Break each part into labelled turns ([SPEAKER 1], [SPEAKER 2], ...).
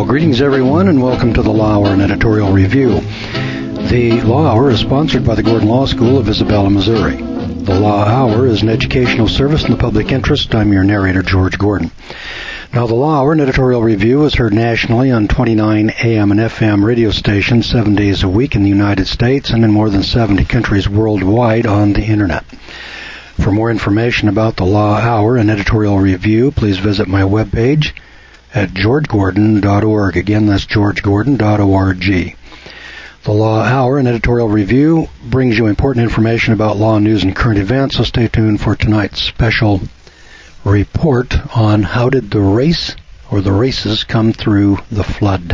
[SPEAKER 1] Greetings, everyone, and welcome to the Law Hour, an editorial review. The Law Hour is sponsored by the Gordon Law School of Isabella, Missouri. The Law Hour is an educational service in the public interest. I'm your narrator, George Gordon. Now, the Law Hour, an editorial review, is heard nationally on 29 AM and FM radio stations 7 days a week in the United States and in more than 70 countries worldwide on the Internet. For more information about the Law Hour, an editorial review, please visit my webpage at georgegordon.org. Again, that's georgegordon.org. The Law Hour, an editorial review, brings you important information about law, news, and current events, so stay tuned for tonight's special report on how did the race or the races come through the flood.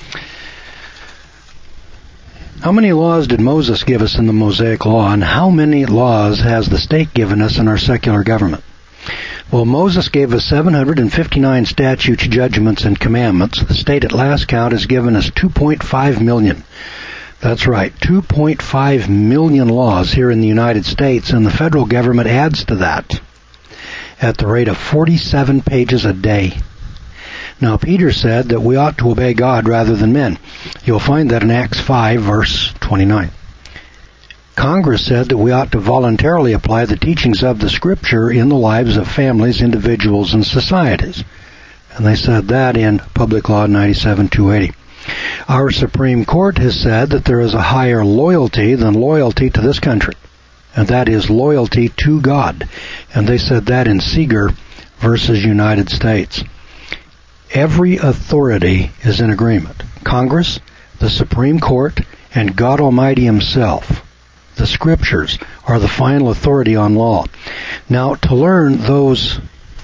[SPEAKER 1] How many laws did Moses give us in the Mosaic Law, and how many laws has the state given us in our secular government? Well, Moses gave us 759 statutes, judgments, and commandments. The state at last count has given us 2.5 million. That's right, 2.5 million laws here in the United States, and the federal government adds to that at the rate of 47 pages a day. Now, Peter said that we ought to obey God rather than men. You'll find that in Acts 5, verse 29. Congress said that we ought to voluntarily apply the teachings of the Scripture in the lives of families, individuals, and societies. And they said that in Public Law 97-280. Our Supreme Court has said that there is a higher loyalty than loyalty to this country, and that is loyalty to God. And they said that in Seeger versus United States. Every authority is in agreement. Congress, the Supreme Court, and God Almighty Himself. The Scriptures are the final authority on law. Now, to learn those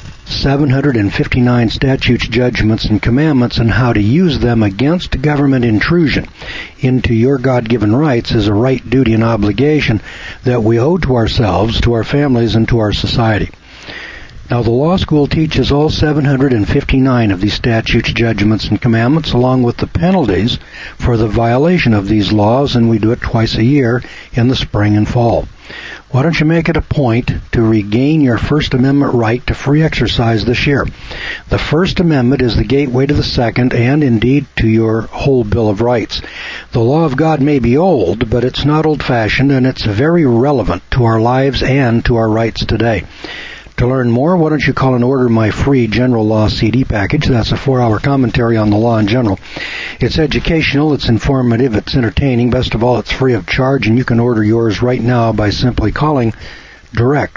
[SPEAKER 1] 759 statutes, judgments, and commandments and how to use them against government intrusion into your God-given rights is a right, duty, and obligation that we owe to ourselves, to our families, and to our society. Now, the law school teaches all 759 of these statutes, judgments, and commandments, along with the penalties for the violation of these laws, and we do it twice a year in the spring and fall. Why don't you make it a point to regain your First Amendment right to free exercise this year? The First Amendment is the gateway to the Second, and indeed to your whole Bill of Rights. The law of God may be old, but it's not old-fashioned, and it's very relevant to our lives and to our rights today. To learn more, why don't you call and order my free General Law CD package? That's a 4-hour commentary on the law in general. It's educational, it's informative, it's entertaining. Best of all, it's free of charge, and you can order yours right now by simply calling direct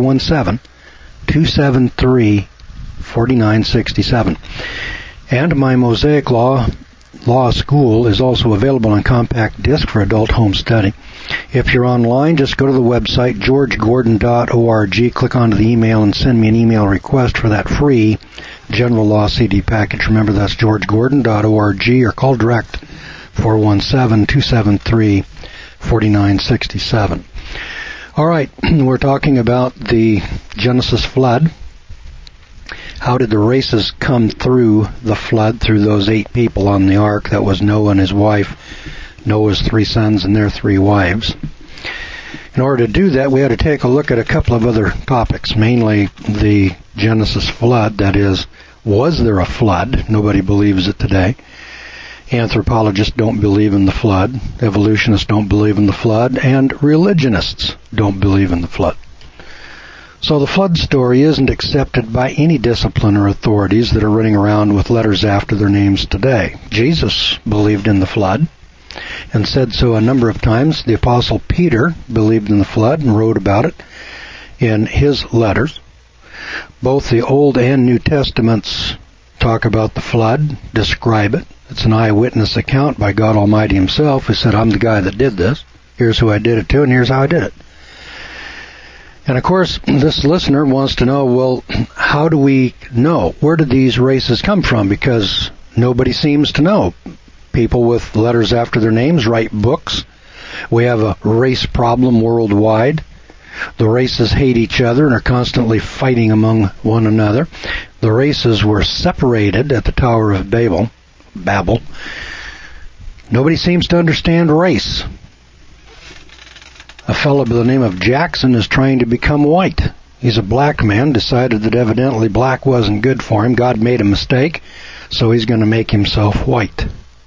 [SPEAKER 1] 417-273-4967. And my Mosaic Law School is also available on compact disc for adult home study. If you're online, just go to the website, georgegordon.org, click onto the email, and send me an email request for that free General Law CD package. Remember, that's georgegordon.org, or call direct 417-273-4967. All right, we're talking about the Genesis flood. How did the races come through the flood, through those 8 people on the ark? That was Noah and his wife, Noah's 3 sons and their 3 wives. In order to do that, we had to take a look at a couple of other topics, mainly the Genesis flood. That is, was there a flood? Nobody believes it today. Anthropologists don't believe in the flood. Evolutionists don't believe in the flood. And religionists don't believe in the flood. So the flood story isn't accepted by any discipline or authorities that are running around with letters after their names today. Jesus believed in the flood and said so a number of times. The Apostle Peter believed in the flood and wrote about it in his letters. Both the Old and New Testaments talk about the flood, describe it. It's an eyewitness account by God Almighty Himself, who said, I'm the guy that did this. Here's who I did it to, and here's how I did it. And of course, this listener wants to know, well, how do we know? Where did these races come from? Because nobody seems to know. People with letters after their names write books. We have a race problem worldwide. The races hate each other and are constantly fighting among one another. The races were separated at the Tower of Babel. Nobody seems to understand race. A fellow by the name of Jackson is trying to become white. He's a black man, decided that evidently black wasn't good for him. God made a mistake, so he's going to make himself white.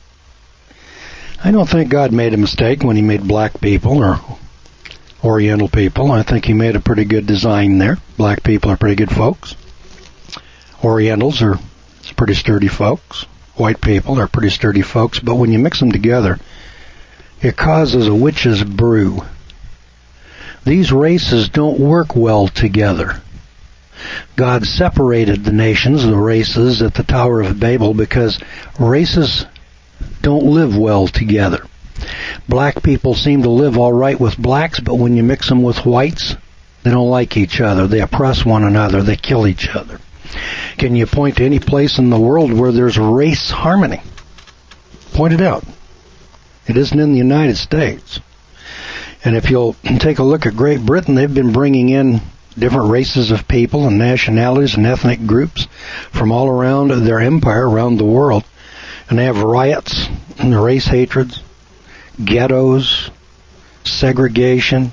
[SPEAKER 1] I don't think God made a mistake when he made black people or Oriental people. I think he made a pretty good design there. Black people are pretty good folks. Orientals are pretty sturdy folks. White people are pretty sturdy folks. But when you mix them together, it causes a witch's brew. These races don't work well together. God separated the nations, the races, at the Tower of Babel because races don't live well together. Black people seem to live all right with blacks, but when you mix them with whites, they don't like each other. They oppress one another. They kill each other. Can you point to any place in the world where there's race harmony? Point it out. It isn't in the United States. And if you'll take a look at Great Britain, they've been bringing in different races of people and nationalities and ethnic groups from all around their empire, around the world. And they have riots and race hatreds, ghettos, segregation.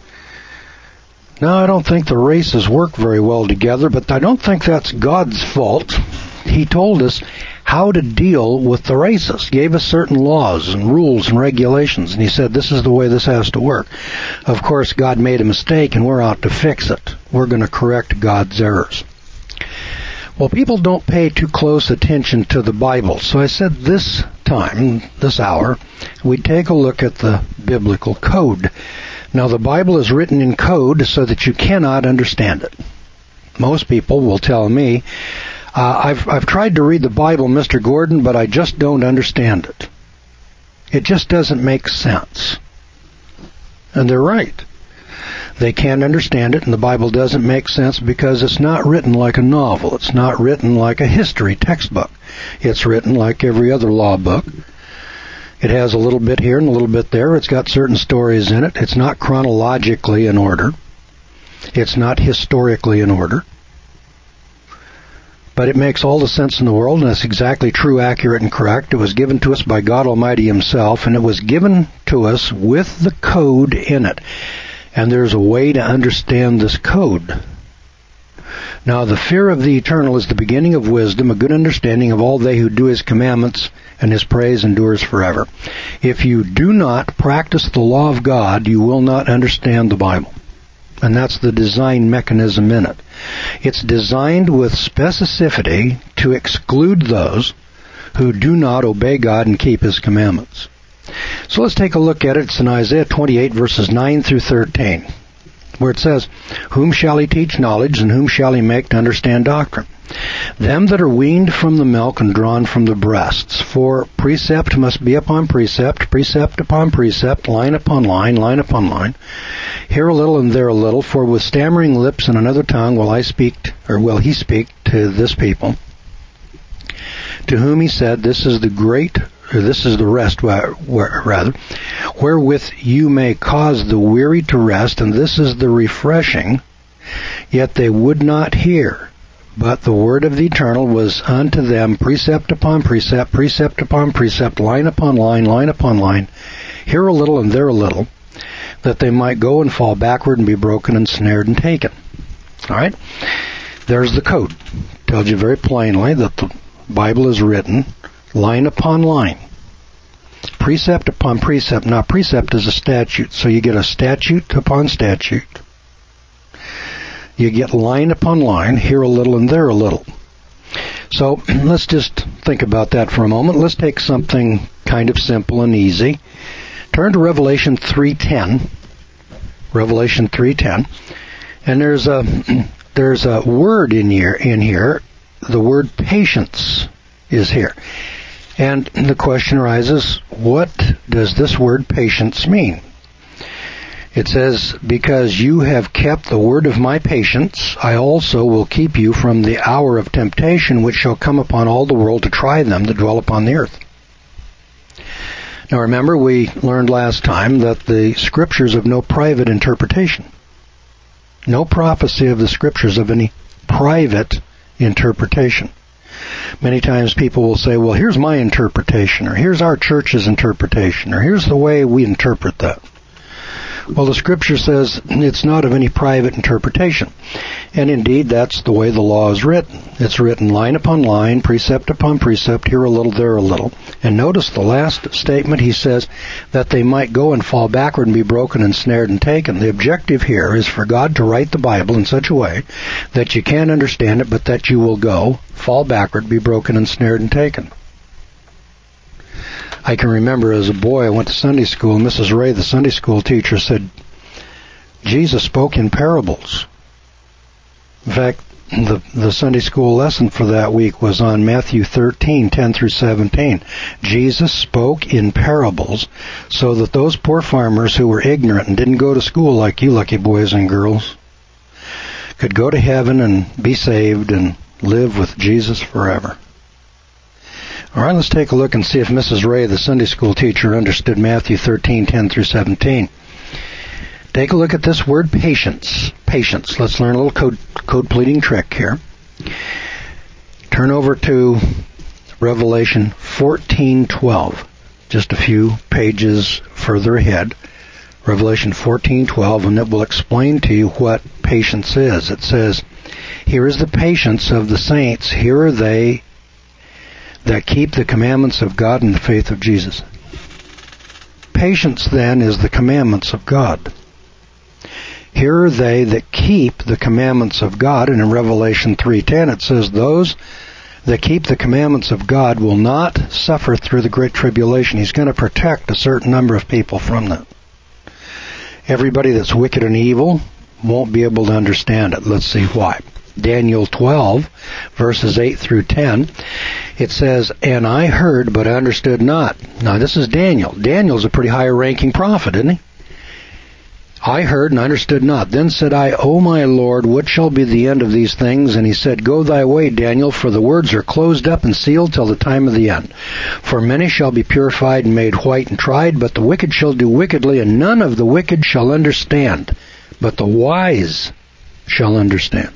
[SPEAKER 1] Now, I don't think the races work very well together, but I don't think that's God's fault. He told us how to deal with the races, gave us certain laws and rules and regulations, and he said this is the way this has to work. Of course, God made a mistake, and we're out to fix it. We're going to correct God's errors. Well, people don't pay too close attention to the Bible, so I said this time, this hour, we'd take a look at the biblical code. Now, the Bible is written in code so that you cannot understand it. Most people will tell me, I've tried to read the Bible, Mr. Gordon, but I just don't understand it. It just doesn't make sense. And they're right. They can't understand it, and the Bible doesn't make sense because it's not written like a novel. It's not written like a history textbook. It's written like every other law book. It has a little bit here and a little bit there. It's got certain stories in it. It's not chronologically in order. It's not historically in order. But it makes all the sense in the world, and it's exactly true, accurate, and correct. It was given to us by God Almighty Himself, and it was given to us with the code in it. And there's a way to understand this code. Now, the fear of the eternal is the beginning of wisdom, a good understanding of all they who do His commandments, and His praise endures forever. If you do not practice the law of God, you will not understand the Bible. And that's the design mechanism in it. It's designed with specificity to exclude those who do not obey God and keep His commandments. So let's take a look at it. It's in Isaiah 28, verses 9 through 13, where it says, "Whom shall He teach knowledge, and whom shall He make to understand doctrine? Them that are weaned from the milk and drawn from the breasts. For precept must be upon precept, precept upon precept, line upon line, line upon line. Here a little and there a little. For with stammering lips and another tongue will He speak to this people, to whom He said, this is the rest, wherewith you may cause the weary to rest, and this is the refreshing. Yet they would not hear. But the word of the Eternal was unto them precept upon precept, precept upon precept, line upon line, line upon line, here a little and there a little, that they might go and fall backward and be broken and snared and taken." All right? There's the code. Tells you very plainly that the Bible is written line upon line, precept upon precept. Now, precept is a statute, so you get a statute upon statute. You get line upon line, here a little and there a little. So let's just think about that for a moment. Let's take something kind of simple and easy. Turn to Revelation 3:10. Revelation 3:10. And there's a word in here. The word patience is here. And the question arises, what does this word patience mean? It says, "Because you have kept the word of my patience, I also will keep you from the hour of temptation which shall come upon all the world to try them that dwell upon the earth." Now remember, we learned last time that the Scriptures have no private interpretation. No prophecy of the Scriptures of any private interpretation. Many times people will say, well, here's my interpretation, or here's our church's interpretation, or here's the way we interpret that. Well, the Scripture says it's not of any private interpretation. And indeed, that's the way the law is written. It's written line upon line, precept upon precept, here a little, there a little. And notice the last statement, he says that they might go and fall backward and be broken and snared and taken. The objective here is for God to write the Bible in such a way that you can't understand it, but that you will go, fall backward, be broken and snared and taken. I can remember as a boy, I went to Sunday school, and Mrs. Ray, the Sunday school teacher, said, Jesus spoke in parables. In fact, the Sunday school lesson for that week was on Matthew 13, 10 through 17. Jesus spoke in parables so that those poor farmers who were ignorant and didn't go to school like you lucky boys and girls could go to heaven and be saved and live with Jesus forever. All right, let's take a look and see if Mrs. Ray, the Sunday school teacher, understood Matthew 13, 10 through 17. Take a look at this word patience. Patience. Let's learn a little code pleating trick here. Turn over to Revelation 14:12. Just a few pages further ahead. Revelation 14:12, and it will explain to you what patience is. It says, "Here is the patience of the saints. Here are they that keep the commandments of God and the faith of Jesus." Patience, then, is the commandments of God. Here are they that keep the commandments of God, and in Revelation 3:10 it says, those that keep the commandments of God will not suffer through the great tribulation. He's going to protect a certain number of people from that. Everybody that's wicked and evil won't be able to understand it. Let's see why. Daniel 12, verses 8 through 10, it says, "And I heard, but I understood not." Now this is Daniel. Daniel's a pretty high-ranking prophet, isn't he? "I heard and understood not. Then said I, O my Lord, what shall be the end of these things? And he said, Go thy way, Daniel, for the words are closed up and sealed till the time of the end. For many shall be purified and made white and tried, but the wicked shall do wickedly, and none of the wicked shall understand, but the wise shall understand."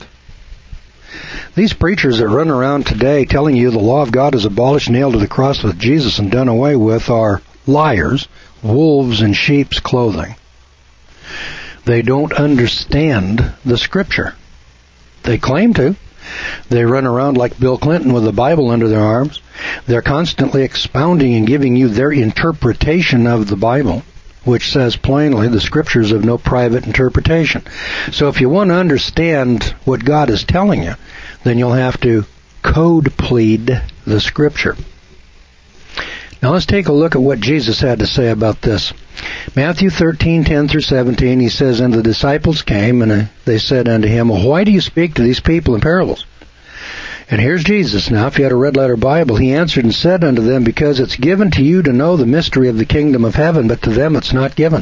[SPEAKER 1] These preachers that run around today telling you the law of God is abolished, nailed to the cross with Jesus, and done away with are liars, wolves in sheep's clothing. They don't understand the Scripture. They claim to. They run around like Bill Clinton with the Bible under their arms. They're constantly expounding and giving you their interpretation of the Bible, which says plainly the Scriptures have no private interpretation. So if you want to understand what God is telling you, then you'll have to code plead the Scripture. Now let's take a look at what Jesus had to say about this. Matthew 13, 10 through 17, he says, "And the disciples came, and they said unto him, Well, why do you speak to these people in parables?" And here's Jesus now. If you had a red letter Bible, he answered and said unto them, Because it's given to you to know the mystery of the kingdom of heaven, but to them it's not given.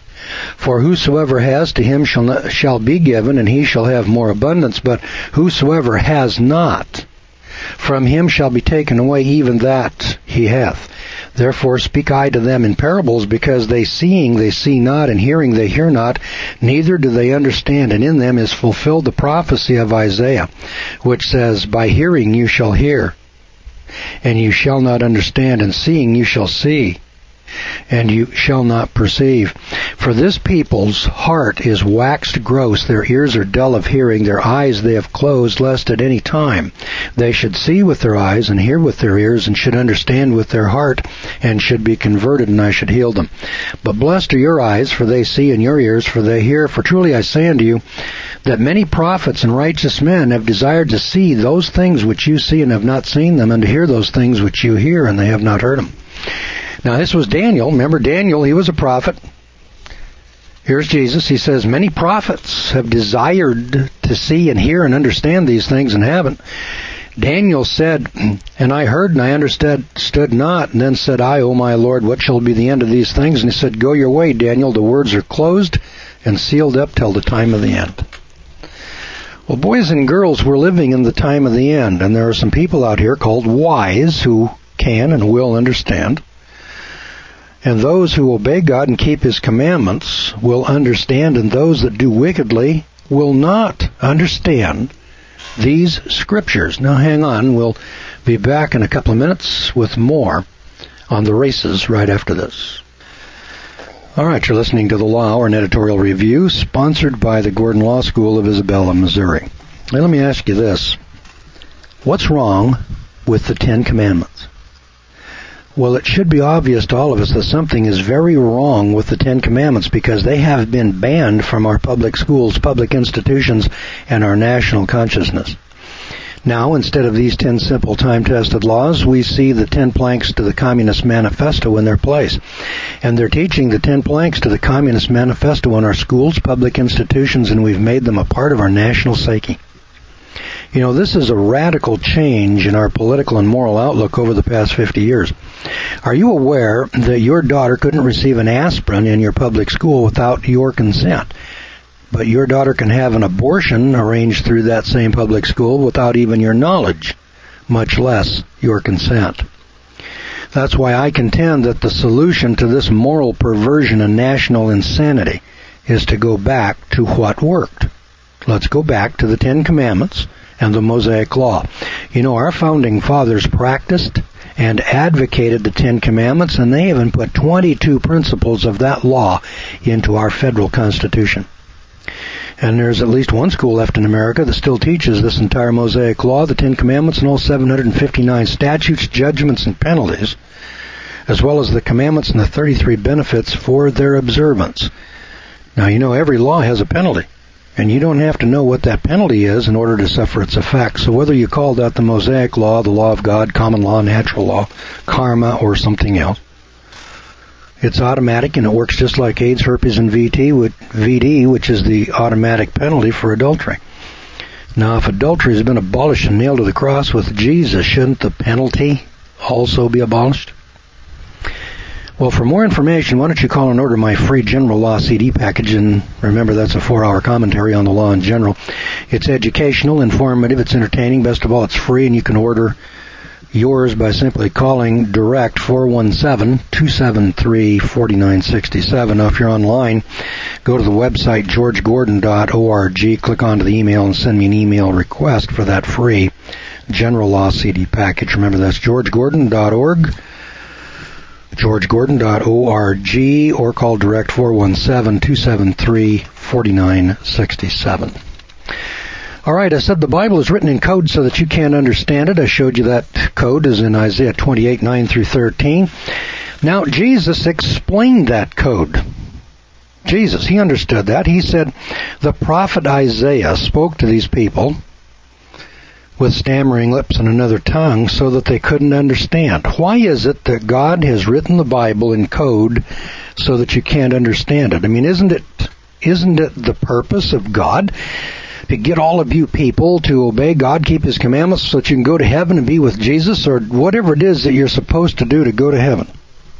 [SPEAKER 1] For whosoever has, to him shall be given, and he shall have more abundance. But whosoever has not, from him shall be taken away even that he hath. Therefore speak I to them in parables, because seeing they see not, and hearing they hear not, neither do they understand. And in them is fulfilled the prophecy of Isaiah, which says, By hearing you shall hear, and you shall not understand, and seeing you shall see, and you shall not perceive. For this people's heart is waxed gross, their ears are dull of hearing, their eyes they have closed, lest at any time they should see with their eyes, and hear with their ears, and should understand with their heart, and should be converted, and I should heal them. But blessed are your eyes, for they see, and your ears, for they hear. For truly I say unto you, that many prophets and righteous men have desired to see those things which you see, and have not seen them, and to hear those things which you hear, and they have not heard them. Now this was Daniel. Remember Daniel, he was a prophet. Here's Jesus. He says, many prophets have desired to see and hear and understand these things and haven't. Daniel said, And I heard and I understood not. And then said I, O my Lord, what shall be the end of these things? And he said, Go your way, Daniel. The words are closed and sealed up till the time of the end. Well, boys and girls, we're living in the time of the end. And there are some people out here called wise who can and will understand. And those who obey God and keep His commandments will understand, and those that do wickedly will not understand these Scriptures. Now hang on, we'll be back in a couple of minutes with more on the races right after this. All right, you're listening to The Law Hour, an editorial review sponsored by the Gordon Law School of Isabella, Missouri. Now, let me ask you this. What's wrong with the Ten Commandments? Well, it should be obvious to all of us that something is very wrong with the Ten Commandments because they have been banned from our public schools, public institutions, and our national consciousness. Now, instead of these 10 simple time-tested laws, we see the 10 planks to the Communist Manifesto in their place. And they're teaching the 10 planks to the Communist Manifesto in our schools, public institutions, and we've made them a part of our national psyche. You know, this is a radical change in our political and moral outlook over the past 50 years. Are you aware that your daughter couldn't receive an aspirin in your public school without your consent? But your daughter can have an abortion arranged through that same public school without even your knowledge, much less your consent. That's why I contend that the solution to this moral perversion and national insanity is to go back to what worked. Let's go back to the Ten Commandments and the Mosaic Law. You know, our founding fathers practiced and advocated the Ten Commandments, and they even put 22 principles of that law into our federal Constitution. And there's at least one school left in America that still teaches this entire Mosaic Law, the Ten Commandments, and all 759 statutes, judgments, and penalties, as well as the commandments and the 33 benefits for their observance. Now, you know, every law has a penalty, and you don't have to know what that penalty is in order to suffer its effects. So whether you call that the Mosaic Law, the law of God, common law, natural law, karma, or something else, it's automatic, and it works just like AIDS, herpes, and VD, which is the automatic penalty for adultery. Now, if adultery has been abolished and nailed to the cross with Jesus, shouldn't the penalty also be abolished? Well, for more information, why don't you call and order my free General Law CD package, and remember, that's a 4-hour commentary on the law in general. It's educational, informative, it's entertaining, best of all, it's free, and you can order yours by simply calling direct 417-273-4967. Now, if you're online, go to the website georgegordon.org, click onto the email, and send me an email request for that free General Law CD package. Remember, that's georgegordon.org, georgegordon.org, or call direct 417-273-4967. All right, I said the Bible is written in code so that you can't understand it. I showed you that code is in Isaiah 28, 9 through 13. Now, Jesus explained that code. Jesus, he understood that. He said, the prophet Isaiah spoke to these people with stammering lips and another tongue so that they couldn't understand. Why is it that God has written the Bible in code so that you can't understand it? I mean, isn't it the purpose of God to get all of you people to obey God, keep His commandments so that you can go to heaven and be with Jesus, or whatever it is that you're supposed to do to go to heaven?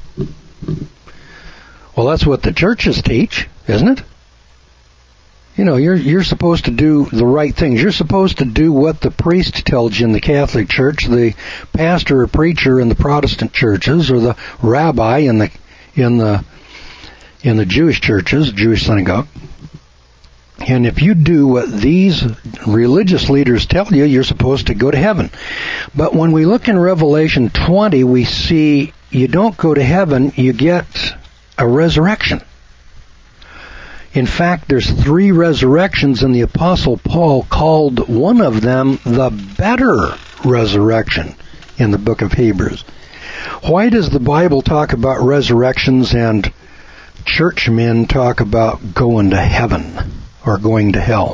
[SPEAKER 1] Well, that's what the churches teach, isn't it? You know, you're supposed to do the right things. You're supposed to do what the priest tells you in the Catholic Church, the pastor or preacher in the Protestant churches, or the rabbi in the Jewish churches, Jewish synagogue. And if you do what these religious leaders tell you, you're supposed to go to heaven. But when we look in Revelation 20, we see you don't go to heaven, you get a resurrection. In fact, there's 3 resurrections, and the Apostle Paul called one of them the better resurrection in the book of Hebrews. Why does the Bible talk about resurrections and churchmen talk about going to heaven or going to hell?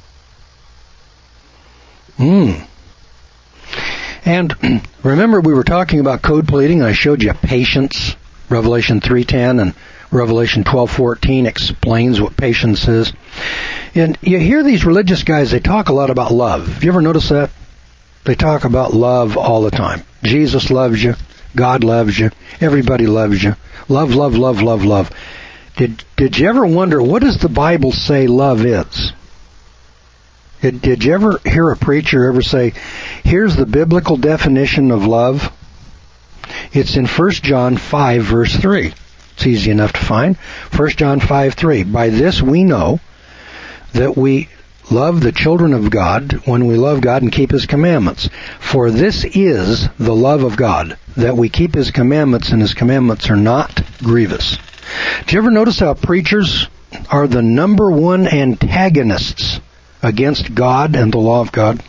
[SPEAKER 1] And remember, we were talking about code pleading. I showed you patience. Revelation 3:10 and Revelation 12:14 explains what patience is. And you hear these religious guys, they talk a lot about love. Have you ever noticed that? They talk about love all the time. Jesus loves you. God loves you. Everybody loves you. Love, love, love, love, love. Did you ever wonder, what does the Bible say love is? Did you ever hear a preacher ever say, here's the biblical definition of love? It's in 1 John 5, verse 3. It's easy enough to find. 1 John 5:3. By this we know that we love the children of God when we love God and keep His commandments. For this is the love of God, that we keep His commandments, and His commandments are not grievous. Do you ever notice how preachers are the number one antagonists against God and the law of God?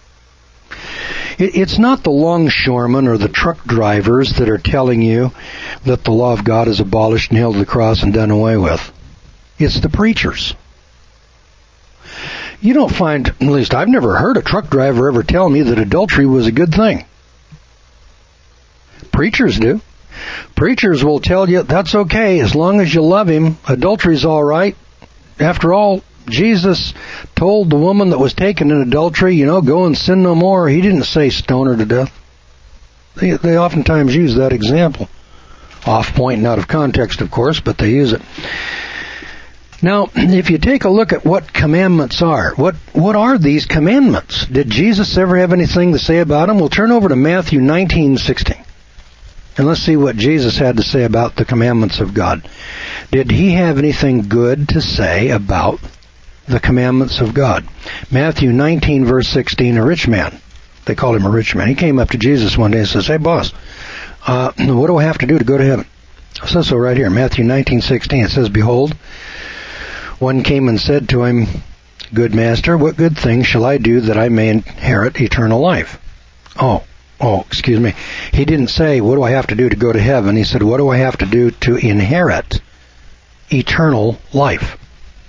[SPEAKER 1] It's not the longshoremen or the truck drivers that are telling you that the law of God is abolished, nailed to the cross, and done away with. It's the preachers. You don't find, at least I've never heard a truck driver ever tell me that adultery was a good thing. Preachers do. Preachers will tell you that's okay as long as you love him. Adultery's all right. After all, Jesus told the woman that was taken in adultery, go and sin no more. He didn't say stone her to death. They oftentimes use that example. Off point and out of context, of course, but they use it. Now, if you take a look at what commandments are, what are these commandments? Did Jesus ever have anything to say about them? We'll turn over to Matthew 19:16. And let's see what Jesus had to say about the commandments of God. Did he have anything good to say about the commandments of God? Matthew 19, verse 16, a rich man. They called him a rich man. He came up to Jesus one day and says, "Hey, boss, what do I have to do to go to heaven?" It says so right here, Matthew 19:16. It says, "Behold, one came and said to him, 'Good master, what good thing shall I do that I may inherit eternal life?'" Excuse me. He didn't say, "What do I have to do to go to heaven?" He said, "What do I have to do to inherit eternal life?"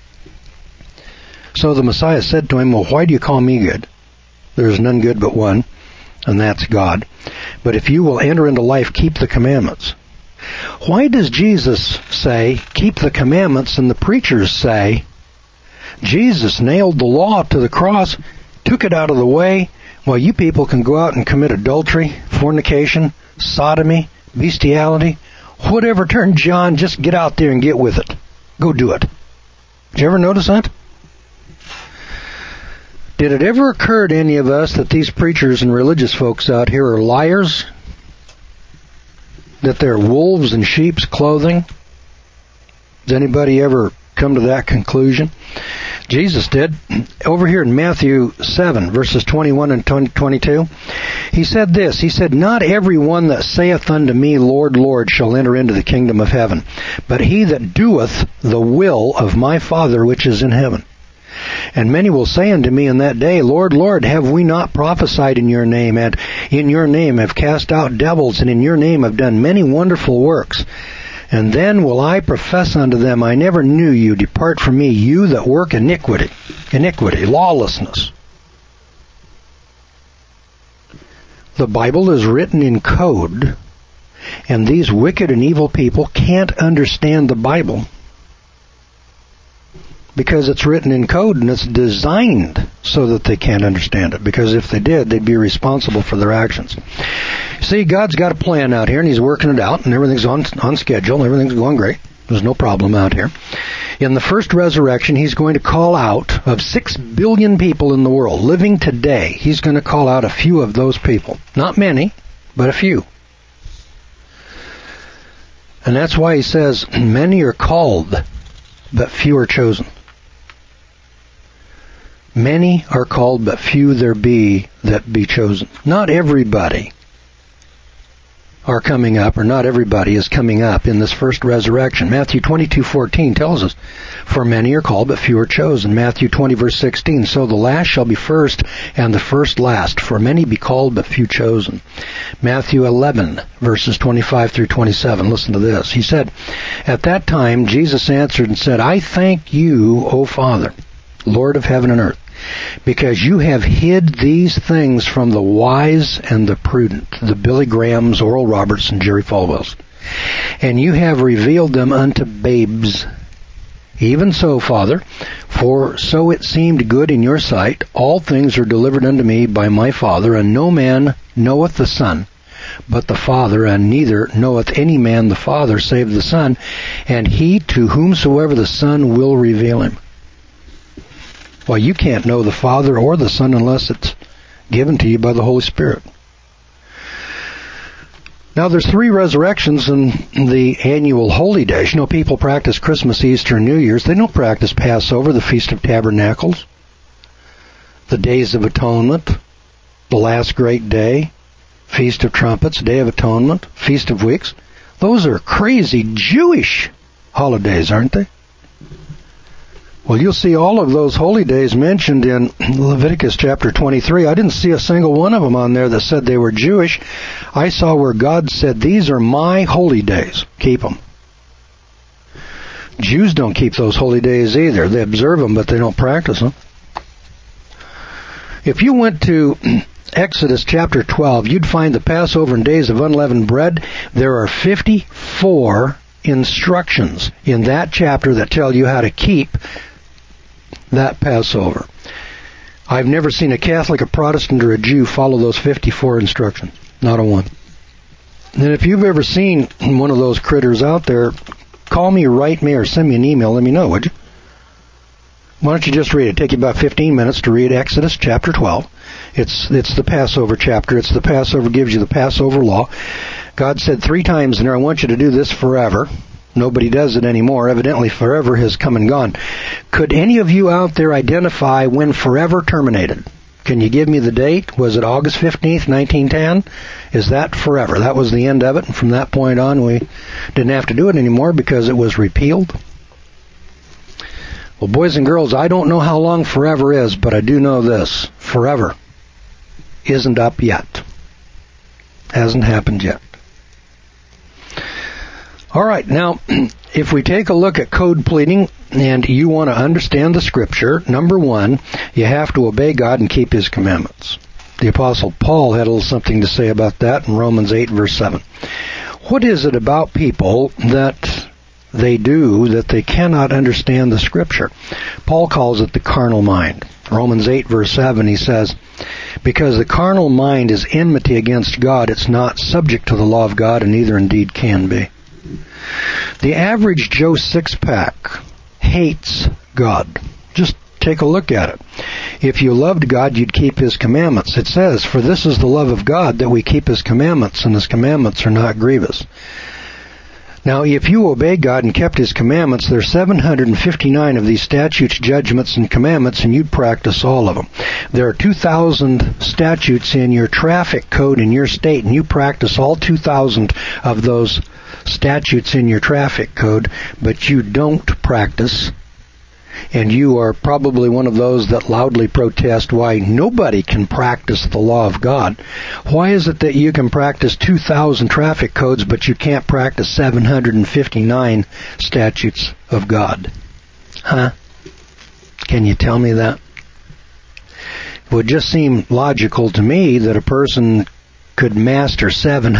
[SPEAKER 1] So the Messiah said to him, "Well, why do you call me good? There is none good but one, and that's God. But if you will enter into life, keep the commandments." Why does Jesus say, keep the commandments, and the preachers say, Jesus nailed the law to the cross, took it out of the way, while you people can go out and commit adultery, fornication, sodomy, bestiality, whatever turns you on, just get out there and get with it. Go do it. Did you ever notice that? Did it ever occur to any of us that these preachers and religious folks out here are liars? That they're wolves in sheep's clothing? Does anybody ever come to that conclusion? Jesus did. Over here in Matthew 7, verses 21 and 22, he said this. He said, "Not every one that saith unto me, Lord, Lord, shall enter into the kingdom of heaven, but he that doeth the will of my Father which is in heaven. And many will say unto me in that day, Lord, Lord, have we not prophesied in your name, and in your name have cast out devils, and in your name have done many wonderful works? And then will I profess unto them, I never knew you. Depart from me, you that work iniquity, lawlessness." The Bible is written in code, and these wicked and evil people can't understand the Bible because it's written in code and it's designed so that they can't understand it. Because if they did, they'd be responsible for their actions. See, God's got a plan out here, and He's working it out, and everything's on schedule, everything's going great. There's no problem out here. In the first resurrection, He's going to call out of 6 billion people in the world living today. He's going to call out a few of those people. Not many, but a few. And that's why He says, many are called, but few are chosen. Many are called, but few there be that be chosen. Not everybody are coming up, or not everybody is coming up in this first resurrection. Matthew 22:14 tells us, "For many are called, but few are chosen." Matthew 20, verse 16, "So the last shall be first, and the first last. For many be called, but few chosen." Matthew 11, verses 25 through 27. Listen to this. He said, "At that time Jesus answered and said, I thank you, O Father, Lord of heaven and earth, because you have hid these things from the wise and the prudent," the Billy Grahams, Oral Roberts, and Jerry Falwells, "and you have revealed them unto babes. Even so, Father, for so it seemed good in your sight. All things are delivered unto me by my Father, and no man knoweth the Son but the Father, and neither knoweth any man the Father save the Son, and he to whomsoever the Son will reveal him." Well, you can't know the Father or the Son unless it's given to you by the Holy Spirit. Now, there's 3 resurrections in the annual holy days. You know, people practice Christmas, Easter, and New Year's. They don't practice Passover, the Feast of Tabernacles, the Days of Atonement, the Last Great Day, Feast of Trumpets, Day of Atonement, Feast of Weeks. Those are crazy Jewish holidays, aren't they? Well, you'll see all of those holy days mentioned in Leviticus chapter 23. I didn't see a single one of them on there that said they were Jewish. I saw where God said, these are my holy days. Keep them. Jews don't keep those holy days either. They observe them, but they don't practice them. If you went to Exodus chapter 12, you'd find the Passover and days of unleavened bread. There are 54 instructions in that chapter that tell you how to keep that Passover. I've never seen a Catholic, a Protestant, or a Jew follow those 54 instructions. Not a one. And if you've ever seen one of those critters out there, call me, write me, or send me an email. Let me know, would you? Why don't you just read it? It'll take you about 15 minutes to read Exodus chapter 12. It's the Passover chapter. It's the Passover, gives you the Passover law. God said 3 times in there, I want you to do this forever. Nobody does it anymore. Evidently, forever has come and gone. Could any of you out there identify when forever terminated? Can you give me the date? Was it August 15th, 1910? Is that forever? That was the end of it, and from that point on, we didn't have to do it anymore because it was repealed. Well, boys and girls, I don't know how long forever is, but I do know this. Forever isn't up yet. Hasn't happened yet. All right, now, if we take a look at code pleading and you want to understand the Scripture, number 1, you have to obey God and keep His commandments. The Apostle Paul had a little something to say about that in Romans 8, verse 7. What is it about people that they do that they cannot understand the Scripture? Paul calls it the carnal mind. Romans 8, verse 7, he says, because the carnal mind is enmity against God, it's not subject to the law of God, and neither indeed can be. The average Joe six-pack hates God. Just take a look at it. If you loved God, you'd keep His commandments. It says, for this is the love of God, that we keep His commandments, and His commandments are not grievous. Now, if you obey God and kept His commandments, there's 759 of these statutes, judgments, and commandments, and you'd practice all of them. There are 2,000 statutes in your traffic code in your state, and you practice all 2,000 of those statutes in your traffic code, but you don't practice, and you are probably one of those that loudly protest why nobody can practice the law of God. Why is it that you can practice 2,000 traffic codes, but you can't practice 759 statutes of God? Huh? Can you tell me that? It would just seem logical to me that a person could master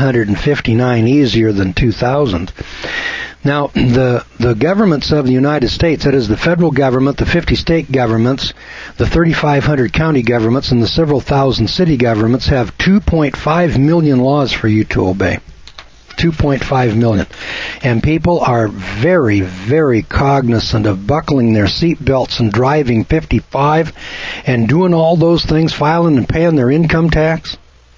[SPEAKER 1] 759 easier than 2,000. Now, the governments of the United States, that is the federal government, the 50 state governments, the 3,500 county governments, and the several thousand city governments have 2.5 million laws for you to obey. 2.5 million. And people are very, very cognizant of buckling their seat belts and driving 55 and doing all those things, filing and paying their income tax.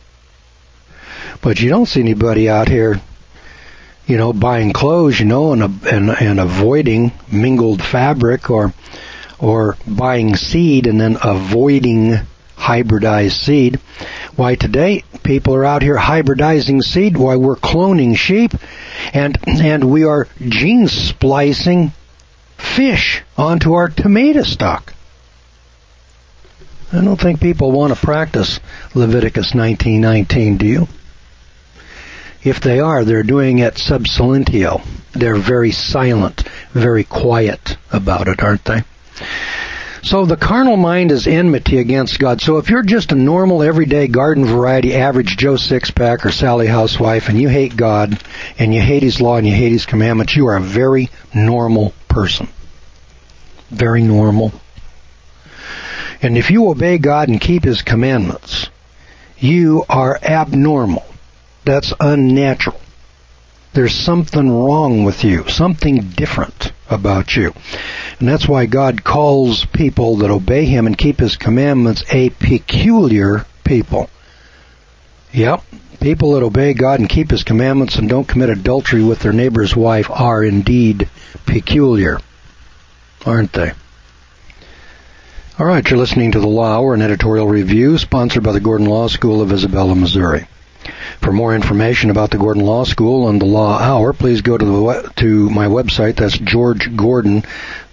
[SPEAKER 1] But you don't see anybody out here, buying clothes, and avoiding mingled fabric, or buying seed and then avoiding hybridized seed. Why, today people are out here hybridizing seed. Why, we're cloning sheep, and we are gene splicing fish onto our tomato stock. I don't think people want to practice Leviticus 19:19, do you? If they are, they're doing it sub silentio. They're very silent, very quiet about it, aren't they? So the carnal mind is enmity against God. So if you're just a normal, everyday, garden variety, average Joe six-pack or Sally housewife, and you hate God, and you hate His law, and you hate His commandments, you are a very normal person. Very normal. And if you obey God and keep His commandments, you are abnormal. That's unnatural. There's something wrong with you, something different about you. And that's why God calls people that obey Him and keep His commandments a peculiar people. Yep, people that obey God and keep His commandments and don't commit adultery with their neighbor's wife are indeed peculiar, aren't they? All right, you're listening to The Law Hour, an editorial review sponsored by the Gordon Law School of Isabella, Missouri. For more information about the Gordon Law School and the Law Hour, please go to my website. That's georgegordon.org.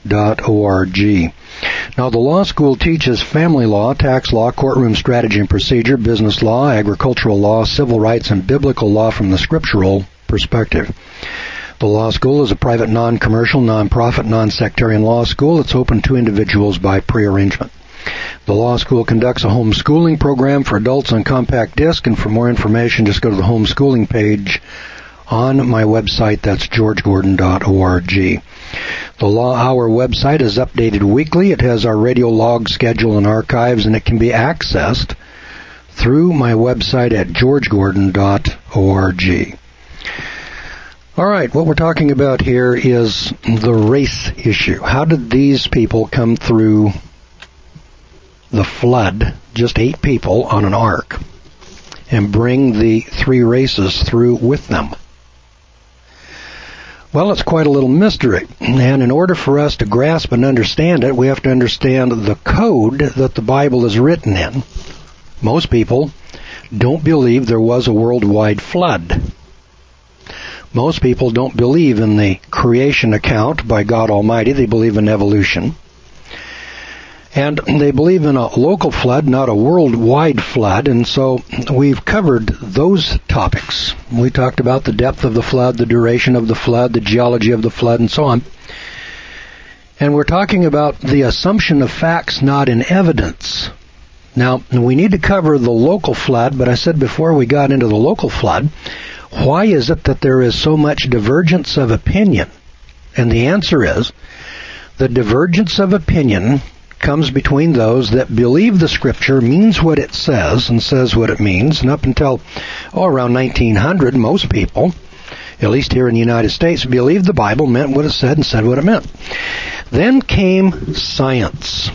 [SPEAKER 1] Now, the law school teaches family law, tax law, courtroom strategy and procedure, business law, agricultural law, civil rights, and biblical law from the scriptural perspective. The law school is a private, non-commercial, non-profit, non-sectarian law school. It's open to individuals by pre-arrangement. The law school conducts a homeschooling program for adults on compact disc, and for more information, just go to the homeschooling page on my website. That's georgegordon.org. The Law Hour website is updated weekly. It has our radio log schedule and archives, and it can be accessed through my website at georgegordon.org. All right, what we're talking about here is the race issue. How did these people come through the flood, just 8 people on an ark, and bring the 3 races through with them? Well, it's quite a little mystery, and in order for us to grasp and understand it, we have to understand the code that the Bible is written in. Most people don't believe there was a worldwide flood. Most people don't believe in the creation account by God Almighty. They believe in evolution. And they believe in a local flood, not a worldwide flood. And so we've covered those topics. We talked about the depth of the flood, the duration of the flood, the geology of the flood, and so on. And we're talking about the assumption of facts not in evidence. Now, we need to cover the local flood, but I said before we got into the local flood, why is it that there is so much divergence of opinion? And the answer is, the divergence of opinion comes between those that believe the Scripture means what it says and says what it means. And up until around 1900, most people, at least here in the United States, believed the Bible meant what it said and said what it meant. Then came science.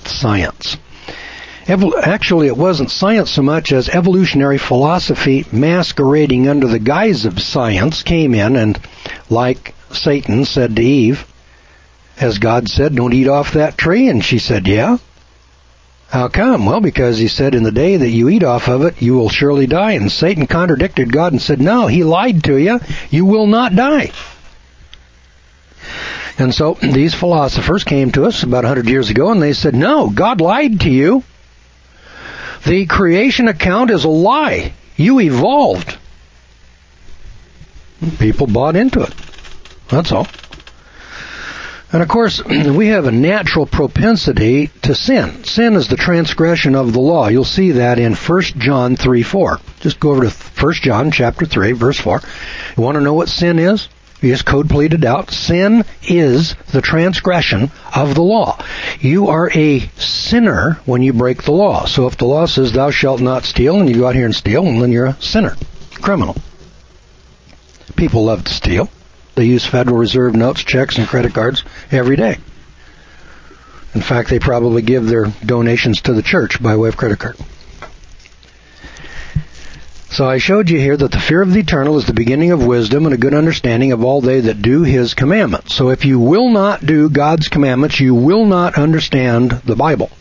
[SPEAKER 1] Actually, it wasn't science so much as evolutionary philosophy masquerading under the guise of science came in, and like Satan said to Eve, as God said, don't eat off that tree, and she said, yeah. How come? Well, because he said, in the day that you eat off of it, you will surely die. And Satan contradicted God and said, no, he lied to you. You will not die. And so these philosophers came to us about 100 years ago, and they said, no, God lied to you. The creation account is a lie. You evolved. People bought into it. That's all. And of course, we have a natural propensity to sin. Sin is the transgression of the law. You'll see that in 1 John 3:4. Just go over to 1 John chapter 3, verse 4. You want to know what sin is? You just code plead it out. Sin is the transgression of the law. You are a sinner when you break the law. So if the law says thou shalt not steal, and you go out here and steal, then you're a sinner, criminal. People love to steal. They use Federal Reserve notes, checks, and credit cards every day. In fact, they probably give their donations to the church by way of credit card. So I showed you here that the fear of the eternal is the beginning of wisdom and a good understanding of all they that do his commandments. So if you will not do God's commandments, you will not understand the Bible.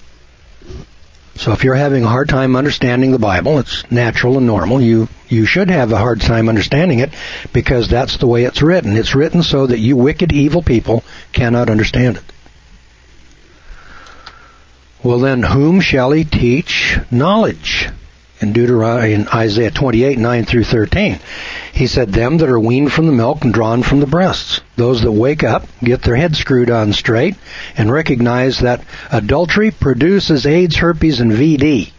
[SPEAKER 1] So if you're having a hard time understanding the Bible, it's natural and normal. You should have a hard time understanding it because that's the way it's written. It's written so that you wicked, evil people cannot understand it. Well then, whom shall he teach knowledge? In Isaiah 28, 9 through 13, he said, them that are weaned from the milk and drawn from the breasts. Those that wake up, get their head screwed on straight, and recognize that adultery produces AIDS, herpes, and VD.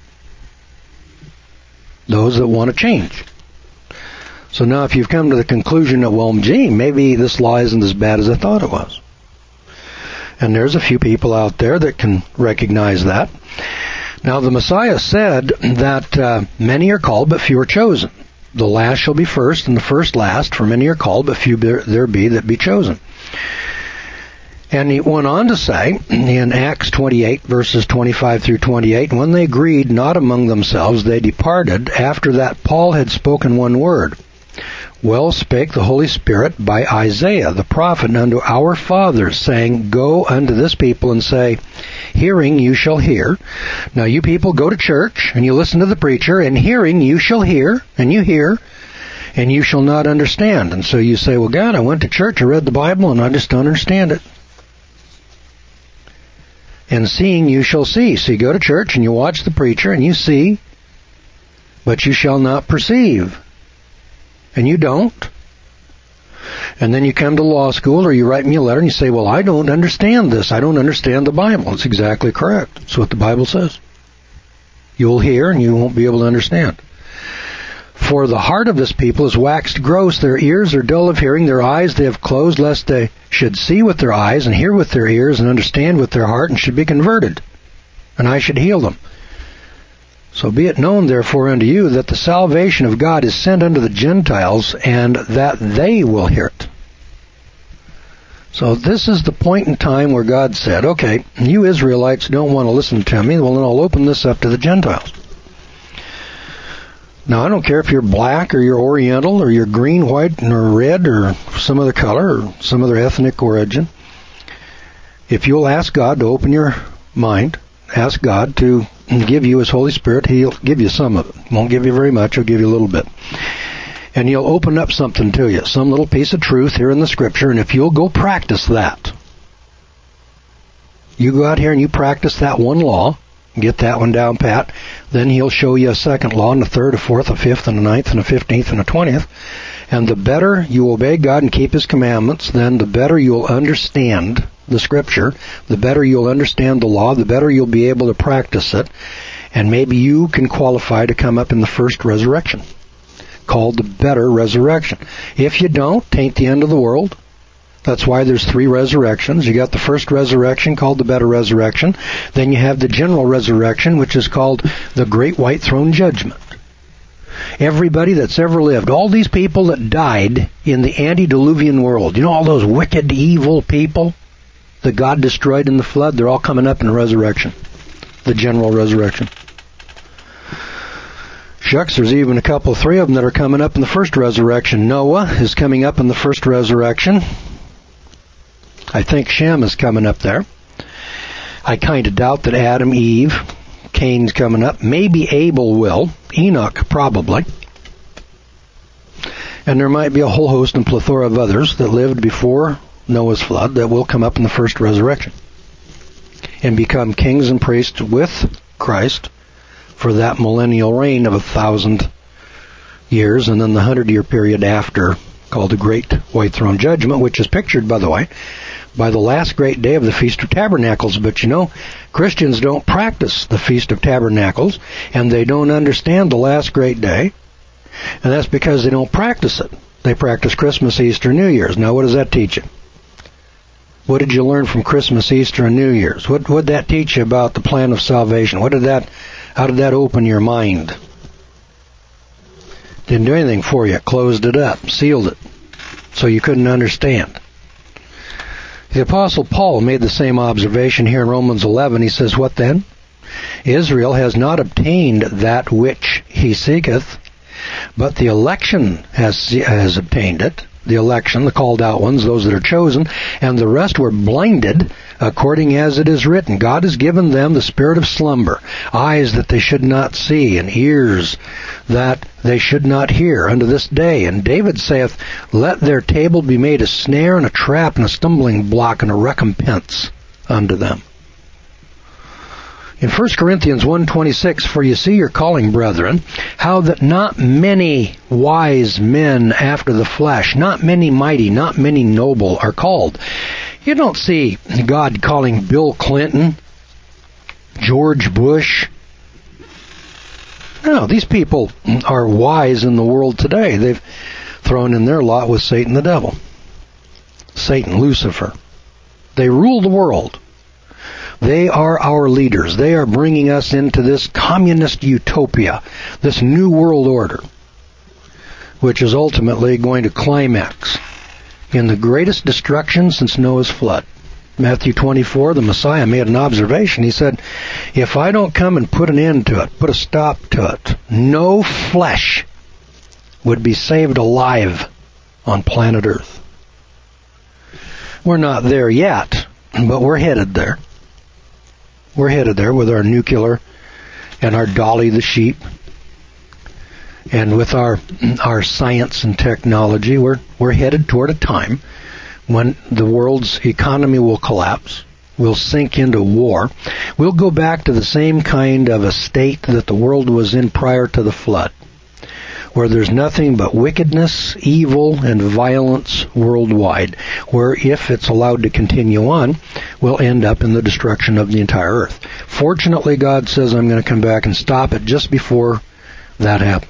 [SPEAKER 1] Those that want to change. So now if you've come to the conclusion that, well, gee, maybe this law isn't as bad as I thought it was. And there's a few people out there that can recognize that. Now, the Messiah said that many are called, but few are chosen. The last shall be first, and the first last, for many are called, but few there be that be chosen. And he went on to say, in Acts 28, verses 25 through 28, when they agreed not among themselves, they departed, after that Paul had spoken one word. well spake the Holy Spirit by Isaiah the prophet unto our fathers, saying, Go unto this people and say, Hearing you shall hear. Now you people go to church, and you listen to the preacher, and hearing you shall hear, and you hear, and you shall not understand. And so you say, well, God, I went to church, I read the Bible, and I just don't understand it. And seeing you shall see. So you go to church, and you watch the preacher, and you see, but you shall not perceive. And you don't. And then you come to law school, or you write me a letter, and you say, well, I don't understand this. I don't understand the Bible. It's exactly correct. That's what the Bible says. You'll hear, and you won't be able to understand. For the heart of this people is waxed gross. Their ears are dull of hearing. Their eyes they have closed, lest they should see with their eyes, and hear with their ears, and understand with their heart, and should be converted. And I should heal them. So be it known, therefore, unto you that the salvation of God is sent unto the Gentiles, and that they will hear it. So this is the point in time where God said, okay, you Israelites don't want to listen to me, well then I'll open this up to the Gentiles. Now I don't care if you're black or you're Oriental or you're green, white, or red or some other color or some other ethnic origin. If you'll ask God to open your mind, ask God to give you His Holy Spirit, He'll give you some of it. He won't give you very much, He'll give you a little bit. And He'll open up something to you, some little piece of truth here in the Scripture, and if you'll go practice that, you go out here and you practice that one law, get that one down pat, then He'll show you a second law, and a third, a fourth, a fifth, and a ninth, and a 15th, and a 20th. And the better you obey God and keep His commandments, then the better you'll understand the Scripture, the better you'll understand the law, the better you'll be able to practice it, and maybe you can qualify to come up in the first resurrection, called the better resurrection. If you don't, tain't the end of the world. That's why there's 3 resurrections. You got the first resurrection called the better resurrection. Then you have the general resurrection, which is called the great white throne judgment. Everybody that's ever lived, all these people that died in the antediluvian world, you know, all those wicked, evil people that God destroyed in the flood, they're all coming up in the resurrection, the general resurrection. Shucks, there's even a couple, 3 of them that are coming up in the first resurrection. Noah is coming up in the first resurrection. I think Shem is coming up there. I kind of doubt that Adam, Eve, Cain's coming up. Maybe Abel will. Enoch, probably. And there might be a whole host and plethora of others that lived before Noah's flood that will come up in the first resurrection and become kings and priests with Christ for that millennial reign of 1,000 years, and then the 100-year period after, called the Great White Throne Judgment, which is pictured, by the way, by the last great day of the Feast of Tabernacles. But you know, Christians don't practice the Feast of Tabernacles, and they don't understand the last great day, and that's because they don't practice it. They practice Christmas, Easter, New Year's. Now, what does that teach you? What did you learn from Christmas, Easter, and New Year's? What would that teach you about the plan of salvation? How did that open your mind? Didn't do anything for you. Closed it up, sealed it, so you couldn't understand. The Apostle Paul made the same observation here in Romans 11. He says, what then? Israel has not obtained that which he seeketh, but the election has obtained it. The election, the called out ones, those that are chosen, and the rest were blinded, according as it is written. God has given them the spirit of slumber, eyes that they should not see, and ears that they should not hear unto this day. And David saith, let their table be made a snare and a trap and a stumbling block and a recompense unto them. In 1 Corinthians 1:26, for you see your calling, brethren, how that not many wise men after the flesh, not many mighty, not many noble are called. You don't see God calling Bill Clinton, George Bush. No, these people are wise in the world today. They've thrown in their lot with Satan the devil. Satan, Lucifer. They rule the world. They are our leaders. They are bringing us into this communist utopia, this new world order, which is ultimately going to climax in the greatest destruction since Noah's flood. Matthew 24, the Messiah made an observation. He said, if I don't come and put an end to it, put a stop to it, no flesh would be saved alive on planet Earth. We're not there yet, but we're headed there. We're headed there with our nuclear and our Dolly the sheep. And with our science and technology, we're headed toward a time when the world's economy will collapse. We'll sink into war. We'll go back to the same kind of a state that the world was in prior to the flood, where there's nothing but wickedness, evil, and violence worldwide, where if it's allowed to continue on, we'll end up in the destruction of the entire earth. Fortunately, God says, I'm going to come back and stop it just before that happens.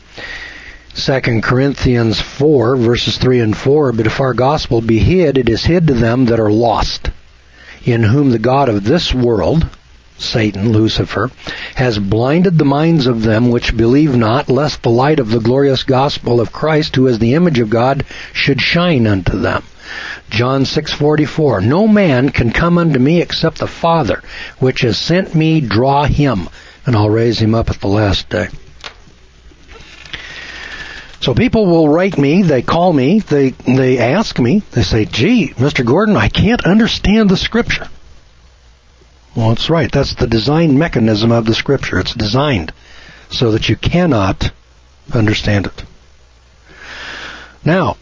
[SPEAKER 1] 2 Corinthians 4, verses 3 and 4, but if our gospel be hid, it is hid to them that are lost, in whom the God of this world, Satan, Lucifer, has blinded the minds of them which believe not, lest the light of the glorious gospel of Christ, who is the image of God, should shine unto them. John 6:44, no man can come unto me except the Father, which has sent me, draw him, and I'll raise him up at the last day. So people will write me, they call me, they ask me, they say, gee, Mr. Gordon, I can't understand the Scripture. Well, that's right. That's the design mechanism of the Scripture. It's designed so that you cannot understand it. Now,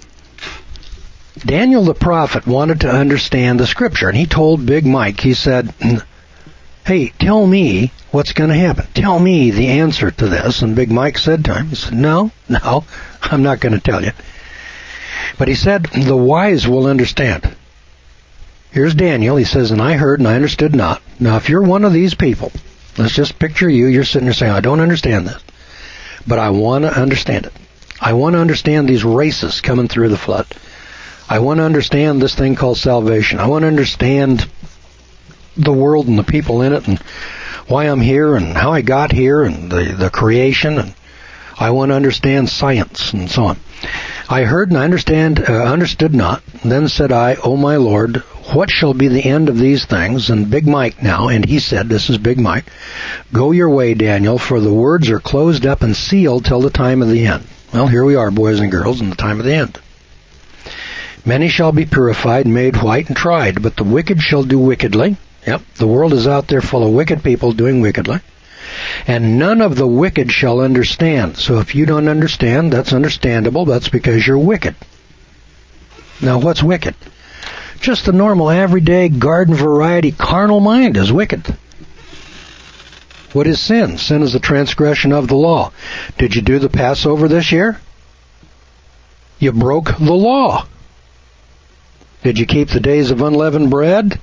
[SPEAKER 1] Daniel the prophet wanted to understand the Scripture, and he told Big Mike, he said, hey, tell me what's going to happen. Tell me the answer to this. And Big Mike said to him, he said, no, I'm not going to tell you. But he said, the wise will understand. Here's Daniel. He says, and I heard and I understood not. Now, if you're one of these people, let's just picture you're sitting there saying, I don't understand this, but I want to understand it. I want to understand these races coming through the flood. I want to understand this thing called salvation. I want to understand the world and the people in it and why I'm here and how I got here and the creation, and I want to understand science and so on. I heard and I understood not. Then said I, O my Lord, what shall be the end of these things? And Big Mike now, and he said, this is Big Mike, go your way, Daniel, for the words are closed up and sealed till the time of the end. Well, here we are, boys and girls, in the time of the end. Many shall be purified, made white, and tried, but the wicked shall do wickedly. Yep, the world is out there full of wicked people doing wickedly. And none of the wicked shall understand. So if you don't understand, that's understandable. That's because you're wicked. Now, what's wicked? Just the normal, everyday, garden variety, carnal mind is wicked. What is sin? Sin is the transgression of the law. Did you do the Passover this year? You broke the law. Did you keep the days of unleavened bread?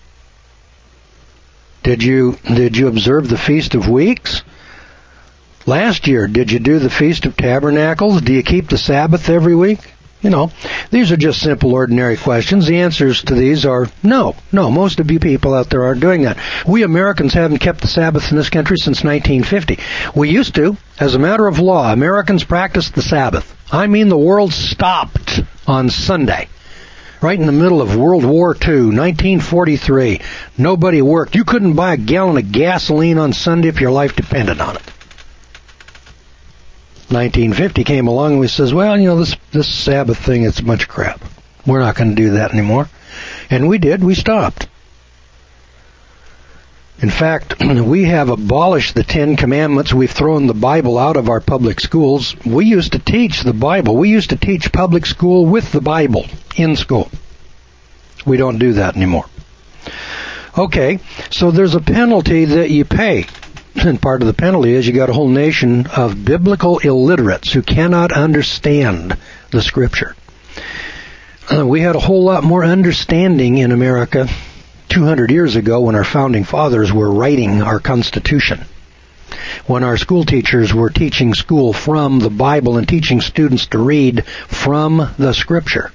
[SPEAKER 1] Did you observe the Feast of Weeks? Last year, did you do the Feast of Tabernacles? Do you keep the Sabbath every week? You know, these are just simple, ordinary questions. The answers to these are no. Most of you people out there aren't doing that. We Americans haven't kept the Sabbath in this country since 1950. We used to. As a matter of law, Americans practiced the Sabbath. I mean, the world stopped on Sunday. Right in the middle of World War II, 1943. Nobody worked. You couldn't buy a gallon of gasoline on Sunday if your life depended on it. 1950 came along and we says, well, you know, this Sabbath thing, it's a bunch of crap. We're not going to do that anymore. And we did. We stopped. In fact, we have abolished the 10 Commandments. We've thrown the Bible out of our public schools. We used to teach the Bible. We used to teach public school with the Bible in school. We don't do that anymore. Okay, so there's a penalty that you pay. And part of the penalty is you got a whole nation of biblical illiterates who cannot understand the Scripture. We had a whole lot more understanding in America 200 years ago when our founding fathers were writing our Constitution. When our school teachers were teaching school from the Bible and teaching students to read from the Scripture.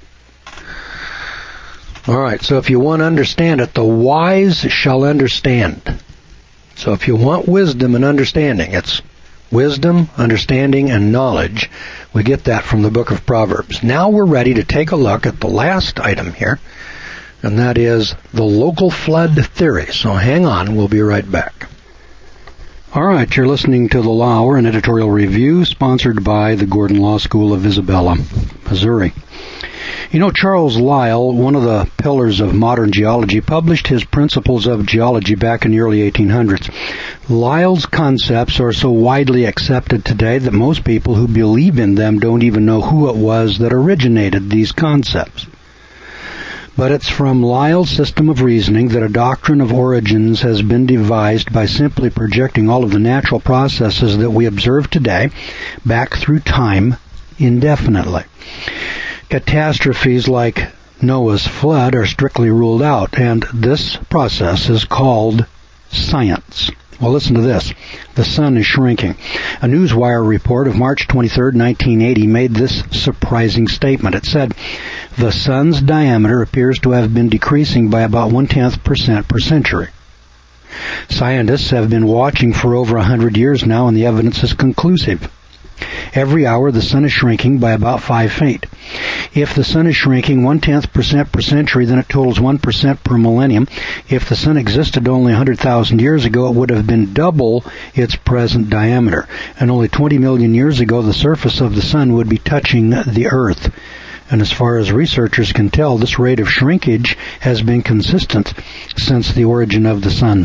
[SPEAKER 1] All right, so if you want to understand it, the wise shall understand. So if you want wisdom and understanding, it's wisdom, understanding, and knowledge. We get that from the book of Proverbs. Now we're ready to take a look at the last item here, and that is the local flood theory. So hang on, we'll be right back. All right, you're listening to The Law Hour, an editorial review sponsored by the Gordon Law School of Isabella, Missouri. You know, Charles Lyell, one of the pillars of modern geology, published his Principles of Geology back in the early 1800s. Lyell's concepts are so widely accepted today that most people who believe in them don't even know who it was that originated these concepts. But it's from Lyell's system of reasoning that a doctrine of origins has been devised by simply projecting all of the natural processes that we observe today back through time indefinitely. Catastrophes like Noah's flood are strictly ruled out, and this process is called science. Well, listen to this. The sun is shrinking. A Newswire report of March 23, 1980 made this surprising statement. It said, the sun's diameter appears to have been decreasing by about 0.1% per century. Scientists have been watching for over 100 years now, and the evidence is conclusive. Every hour, the sun is shrinking by about 5 feet. If the sun is shrinking 0.1% per century, then it totals 1% per millennium. If the sun existed only 100,000 years ago, it would have been double its present diameter. And only 20 million years ago, the surface of the sun would be touching the earth. And as far as researchers can tell, this rate of shrinkage has been consistent since the origin of the sun.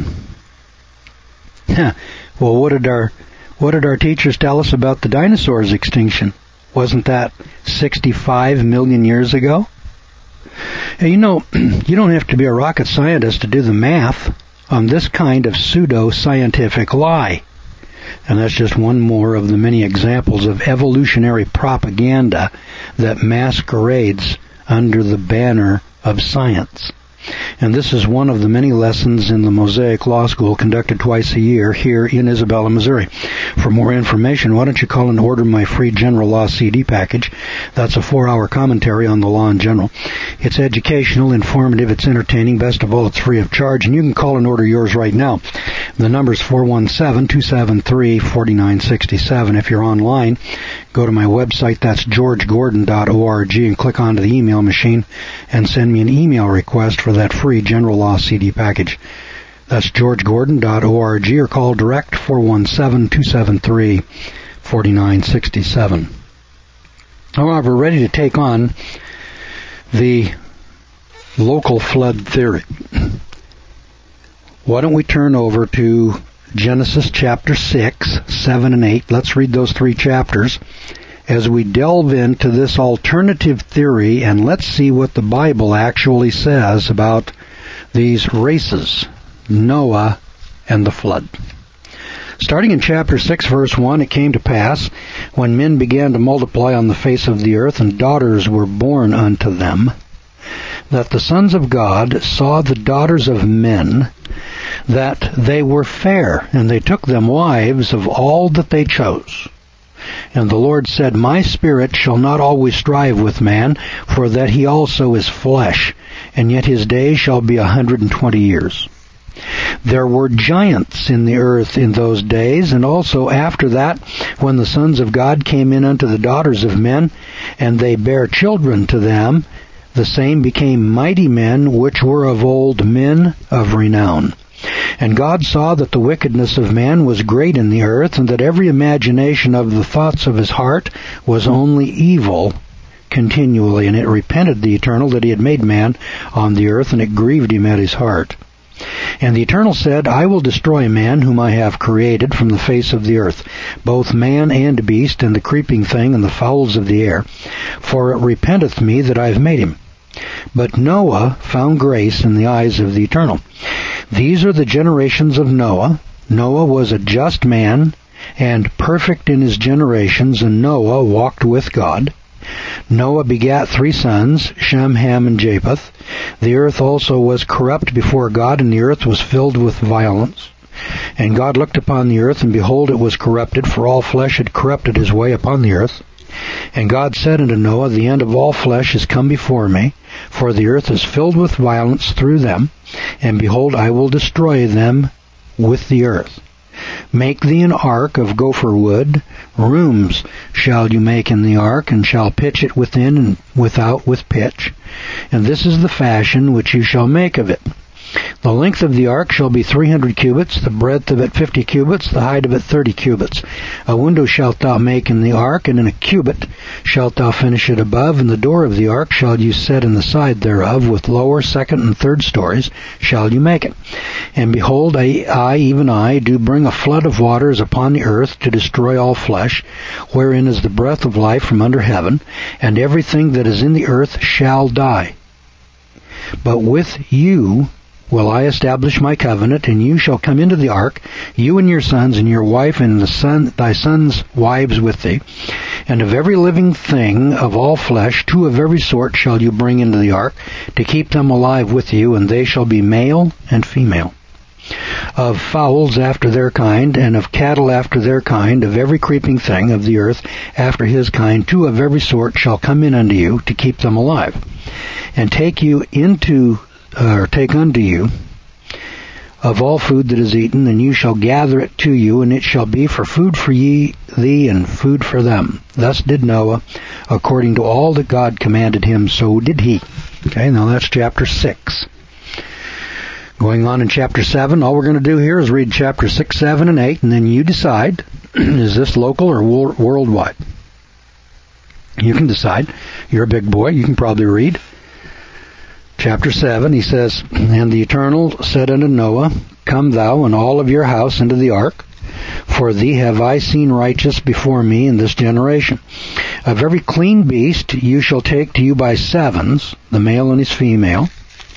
[SPEAKER 1] Well, what did our teachers tell us about the dinosaurs' extinction? Wasn't that 65 million years ago? Hey, you know, you don't have to be a rocket scientist to do the math on this kind of pseudo-scientific lie. And that's just one more of the many examples of evolutionary propaganda that masquerades under the banner of science. And this is one of the many lessons in the Mosaic Law School conducted twice a year here in Isabella, Missouri. For more information, why don't you call and order my free General Law CD package? That's a 4-hour commentary on the law in general. It's educational, informative, it's entertaining. Best of all, it's free of charge. And you can call and order yours right now. The number's 417-273-4967. If you're online, go to my website. That's georgegordon.org and click onto the email machine and send me an email request for that free General Law CD package. That's georgegordon.org or call direct 417-273-4967. All right, we're ready to take on the local flood theory. Why don't we turn over to Genesis chapter 6, 7, and 8. Let's read those 3 chapters as we delve into this alternative theory, and let's see what the Bible actually says about these races, Noah and the flood. Starting in chapter 6, verse 1, it came to pass, when men began to multiply on the face of the earth, and daughters were born unto them, that the sons of God saw the daughters of men, that they were fair, and they took them wives of all that they chose. And the Lord said, My spirit shall not always strive with man, for that he also is flesh, and yet his days shall be 120 years. There were giants in the earth in those days, and also after that, when the sons of God came in unto the daughters of men, and they bare children to them, the same became mighty men, which were of old, men of renown. And God saw that the wickedness of man was great in the earth, and that every imagination of the thoughts of his heart was only evil continually. And it repented the Eternal that he had made man on the earth, and it grieved him at his heart. And the Eternal said, I will destroy man whom I have created from the face of the earth, both man and beast, and the creeping thing, and the fowls of the air. For it repenteth me that I have made him. But Noah found grace in the eyes of the Eternal. These are the generations of Noah. Noah was a just man, and perfect in his generations, and Noah walked with God. Noah begat 3 sons, Shem, Ham, and Japheth. The earth also was corrupt before God, and the earth was filled with violence. And God looked upon the earth, and behold, it was corrupted, for all flesh had corrupted his way upon the earth. And God said unto Noah, The end of all flesh is come before me, for the earth is filled with violence through them, and behold, I will destroy them with the earth. Make thee an ark of gopher wood. Rooms shall you make in the ark, and shall pitch it within and without with pitch. And this is the fashion which you shall make of it. The length of the ark shall be 300 cubits, the breadth of it 50 cubits, the height of it 30 cubits. A window shalt thou make in the ark, and in a cubit shalt thou finish it above, and the door of the ark shall you set in the side thereof, with lower, second, and third stories shall you make it. And behold, I, even I, do bring a flood of waters upon the earth to destroy all flesh, wherein is the breath of life from under heaven, and everything that is in the earth shall die. But with you will I establish my covenant, and you shall come into the ark, you and your sons, and your wife, and thy sons' wives with thee. And of every living thing of all flesh, 2 of every sort shall you bring into the ark, to keep them alive with you, and they shall be male and female. Of fowls after their kind, and of cattle after their kind, of every creeping thing of the earth after his kind, 2 of every sort shall come in unto you, to keep them alive. And take unto you of all food that is eaten, and you shall gather it to you, and it shall be for food for thee, and food for them. Thus did Noah, according to all that God commanded him, so did he. Okay, now that's chapter 6. Going on in chapter 7, all we're going to do here is read chapter 6, 7, and 8, and then you decide, is this local or worldwide? You can decide. You're a big boy, you can probably read. Chapter 7, he says, And the Eternal said unto Noah, Come thou and all of your house into the ark, for thee have I seen righteous before me in this generation. Of every clean beast you shall take to you by 7s, the male and his female,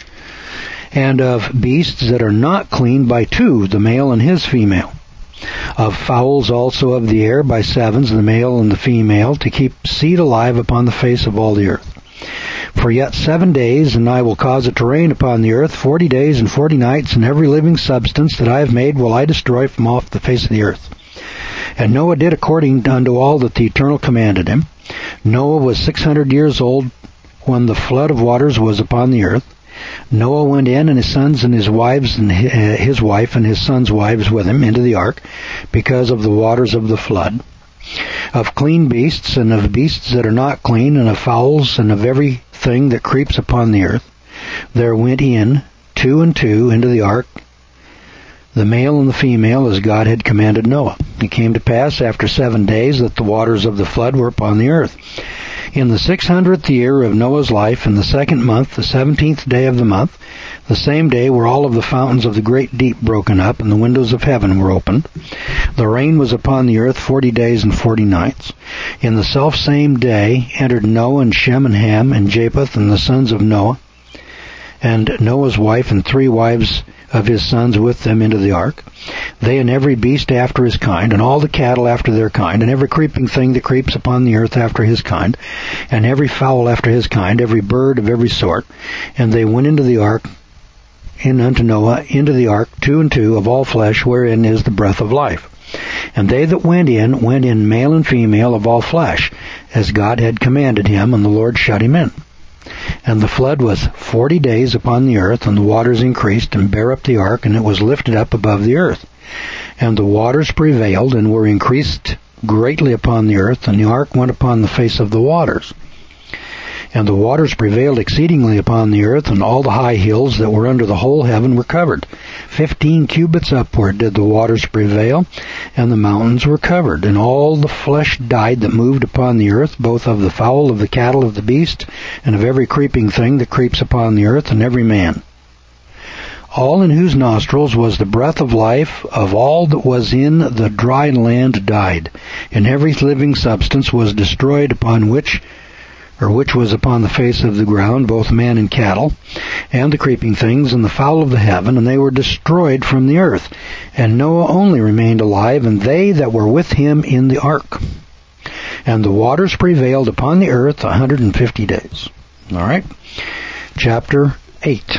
[SPEAKER 1] and of beasts that are not clean by 2, the male and his female. Of fowls also of the air by 7s, the male and the female, to keep seed alive upon the face of all the earth. For yet 7 days, and I will cause it to rain upon the earth 40 days and 40 nights, and every living substance that I have made will I destroy from off the face of the earth. And Noah did according unto all that the Eternal commanded him. Noah was 600 years old when the flood of waters was upon the earth. Noah went in, and his sons and his wives, and his wife and his sons' wives with him, into the ark, because of the waters of the flood. Of clean beasts, and of beasts that are not clean, and of fowls, and of every thing that creeps upon the earth, there went in 2 and 2 into the ark, the male and the female, as God had commanded Noah. It came to pass after 7 days that the waters of the flood were upon the earth. In the 600th year of Noah's life, in the 2nd month, the 17th day of the month, the same day were all of the fountains of the great deep broken up, and the windows of heaven were opened. The rain was upon the earth 40 days and 40 nights. In the selfsame day entered Noah and Shem and Ham and Japheth and the sons of Noah, and Noah's wife and 3 wives of his sons with them into the ark. They and every beast after his kind, and all the cattle after their kind, and every creeping thing that creeps upon the earth after his kind, and every fowl after his kind, every bird of every sort. And they went into the ark, in unto Noah, into the ark, 2 and 2 of all flesh, wherein is the breath of life. And they that went in male and female of all flesh, as God had commanded him, and the Lord shut him in. And the flood was 40 days upon the earth, and the waters increased, and bare up the ark, and it was lifted up above the earth. And the waters prevailed, and were increased greatly upon the earth, and the ark went upon the face of the waters. And the waters prevailed exceedingly upon the earth, and all the high hills that were under the whole heaven were covered. 15 cubits upward did the waters prevail, and the mountains were covered. And all the flesh died that moved upon the earth, both of the fowl, of the cattle, of the beast, and of every creeping thing that creeps upon the earth, and every man. All in whose nostrils was the breath of life of all that was in the dry land died, and every living substance was destroyed upon which was upon the face of the ground, both man and cattle, and the creeping things, and the fowl of the heaven, and they were destroyed from the earth. And Noah only remained alive, and they that were with him in the ark. And the waters prevailed upon the earth 150 days. All right? Chapter 8.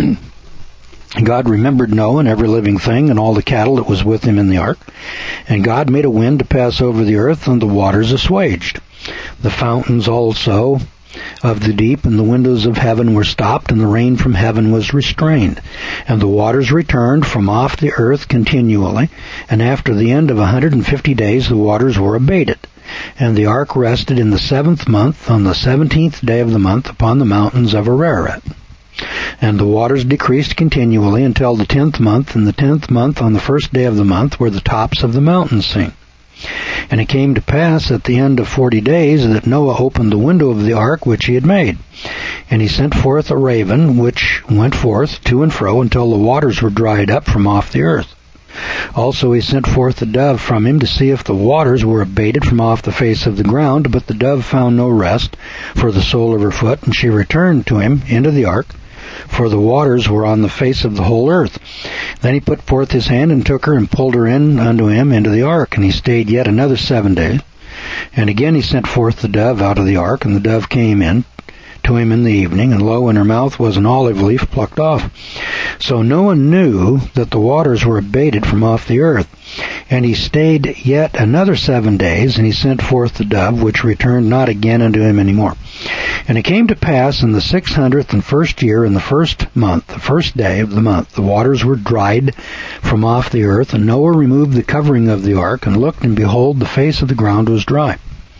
[SPEAKER 1] God remembered Noah and every living thing, and all the cattle that was with him in the ark. And God made a wind to pass over the earth, and the waters assuaged. The fountains also of the deep and the windows of heaven were stopped, and the rain from heaven was restrained. And the waters returned from off the earth continually, and after the end of 150 days the waters were abated. And the ark rested in the 7th month, on the 17th day of the month, upon the mountains of Ararat. And the waters decreased continually until the 10th month, and the 10th month on the first day of the month were the tops of the mountains seen. And it came to pass at the end of 40 days that Noah opened the window of the ark which he had made. And he sent forth a raven, which went forth to and fro until the waters were dried up from off the earth. Also he sent forth a dove from him to see if the waters were abated from off the face of the ground, but the dove found no rest for the sole of her foot, and she returned to him into the ark, for the waters were on the face of the whole earth. Then he put forth his hand and took her and pulled her in unto him into the ark, and he stayed yet another 7 days. And again he sent forth the dove out of the ark, and the dove came in to him in the evening, and lo, in her mouth was an olive leaf plucked off. So Noah knew that the waters were abated from off the earth. And he stayed yet another 7 days, and he sent forth the dove, which returned not again unto him any more. And it came to pass in the 601st year, in the first month, the first day of the month, the waters were dried from off the earth, and Noah removed the covering of the ark, and looked, and behold, the face of the ground was dry.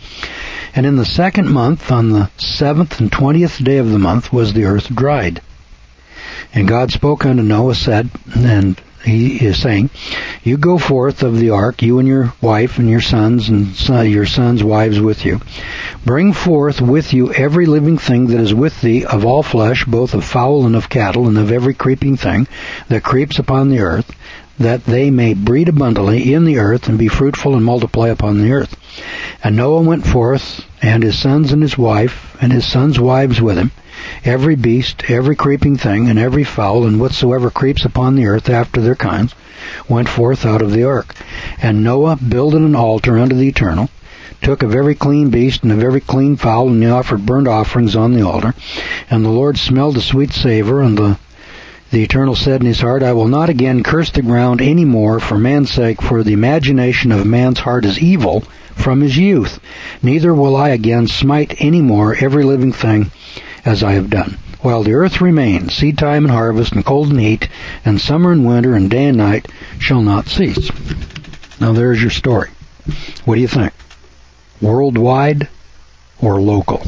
[SPEAKER 1] And in the 2nd month, on the 7th and 20th day of the month, was the earth dried. And God spoke unto Noah, said, and he is saying, you go forth of the ark, you and your wife and your sons and your sons' wives with you. Bring forth with you every living thing that is with thee of all flesh, both of fowl and of cattle, and of every creeping thing that creeps upon the earth, that they may breed abundantly in the earth, and be fruitful and multiply upon the earth. And Noah went forth, and his sons and his wife, and his sons' wives with him, every beast, every creeping thing, and every fowl, and whatsoever creeps upon the earth after their kinds, went forth out of the ark. And Noah builded an altar unto the Eternal, took of every clean beast and of every clean fowl, and he offered burnt offerings on the altar. And the Lord smelled a sweet savor, and the Eternal said in his heart, I will not again curse the ground any more for man's sake, for the imagination of man's heart is evil from his youth. Neither will I again smite any more every living thing as I have done. While the earth remains, seed time and harvest, and cold and heat, and summer and winter, and day and night shall not cease. Now there's your story. What do you think? Worldwide or local?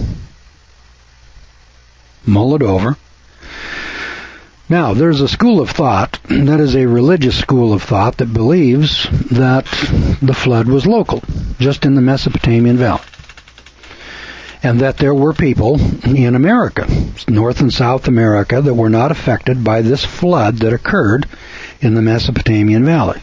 [SPEAKER 1] Mull it over. Now, there's a school of thought, that is a religious school of thought, that believes that the flood was local, just in the Mesopotamian Valley. And that there were people in America, North and South America, that were not affected by this flood that occurred in the Mesopotamian Valley.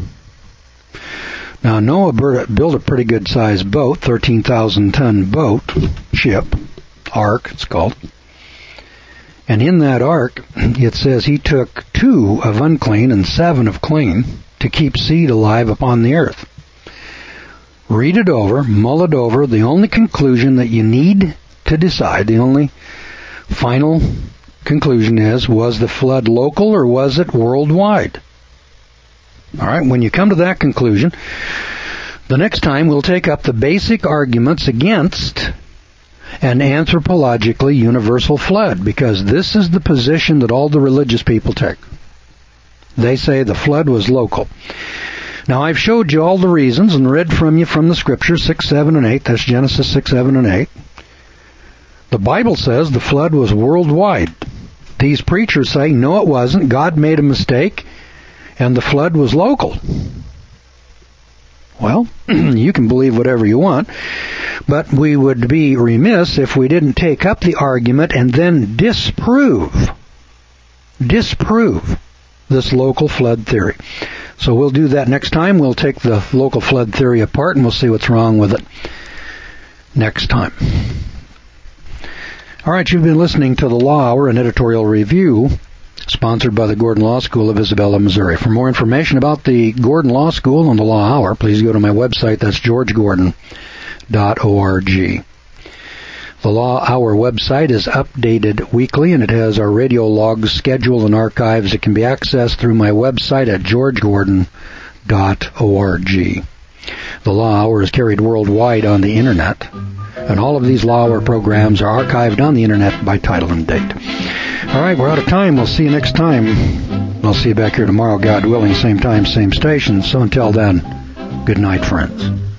[SPEAKER 1] Now, Noah built a pretty good-sized boat, 13,000-ton boat, ship, ark it's called. And in that ark, it says he took 2 of unclean and 7 of clean to keep seed alive upon the earth. Read it over, mull it over. The only conclusion that you need to decide, the only final conclusion is, was the flood local or was it worldwide? All right, when you come to that conclusion, the next time we'll take up the basic arguments against an anthropologically universal flood, because this is the position that all the religious people take. They say the flood was local. Now, I've showed you all the reasons and read from you from the Scripture, 6, 7, and 8. That's Genesis 6, 7, and 8. The Bible says the flood was worldwide. These preachers say, no, it wasn't. God made a mistake, and the flood was local. Well, you can believe whatever you want, but we would be remiss if we didn't take up the argument and then disprove this local flood theory. So we'll do that next time. We'll take the local flood theory apart and we'll see what's wrong with it next time. All right, you've been listening to the Law Hour, an editorial review sponsored by the Gordon Law School of Isabella, Missouri. For more information about the Gordon Law School and the Law Hour, please go to my website. That's georgegordon.org. The Law Hour website is updated weekly, and it has our radio logs, schedule, and archives that can be accessed through my website at georgegordon.org. The Law Hour is carried worldwide on the Internet, and all of these Law Hour programs are archived on the Internet by title and date. All right, we're out of time. We'll see you next time. I'll see you back here tomorrow, God willing, same time, same station. So until then, good night, friends.